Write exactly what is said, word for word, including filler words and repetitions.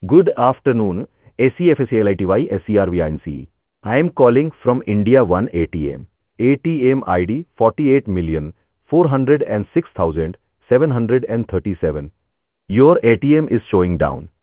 Good afternoon, A C F S A L I T Y S C R V I N C. I am calling from India One A T M. A T M I D forty-eight million four hundred six thousand seven hundred thirty-seven. Your A T M is showing down.